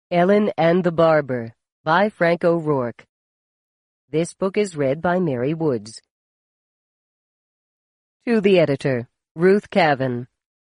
Ellen and the Barber by Frank O'Rourke. This book is read by Mary Woods. To the Editor, Ruth Cavan.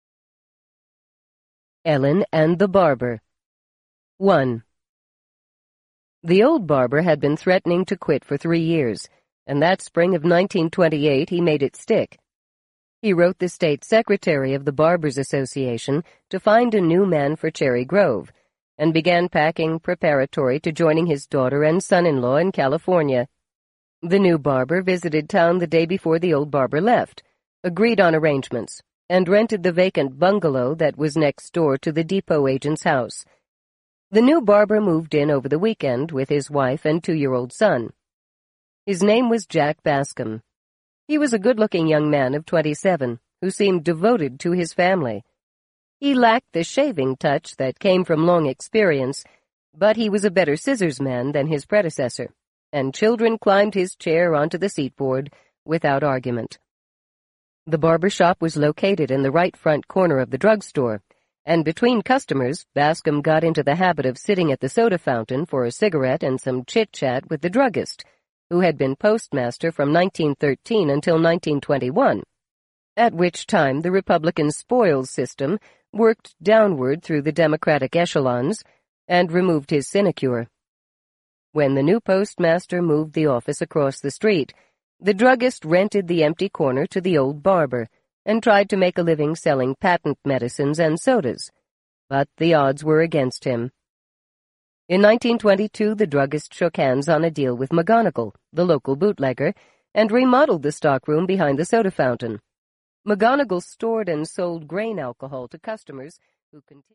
Ellen and the Barber. 1. The old barber had been threatening to quit for 3 years, and that spring of 1928 he made it stick. He wrote the state secretary of the Barbers Association to find a new man for Cherry Grove, and began packing preparatory to joining his daughter and son-in-law in California. The new barber visited town the day before the old barber left, agreed on arrangements, and rented the vacant bungalow that was next door to the depot agent's house. The new barber moved in over the weekend with his wife and 2-year-old son. His name was Jack Bascom. He was a good-looking young man of 27 who seemed devoted to his family. He lacked the shaving touch that came from long experience, but he was a better scissors man than his predecessor, and children climbed his chair onto the seatboard without argument. The barber shop was located in the right front corner of the drugstore, and between customers, Bascom got into the habit of sitting at the soda fountain for a cigarette and some chit-chat with the druggist, who had been postmaster from 1913 until 1921, at which time the Republican spoils system worked downward through the Democratic echelons and removed his sinecure. When the new postmaster moved the office across the street, the druggist rented the empty corner to the old barber and tried to make a living selling patent medicines and sodas, but the odds were against him. In 1922, the druggist shook hands on a deal with McGonigal, the local bootlegger, and remodeled the stockroom behind the soda fountain. McGonigal stored and sold grain alcohol to customers who continued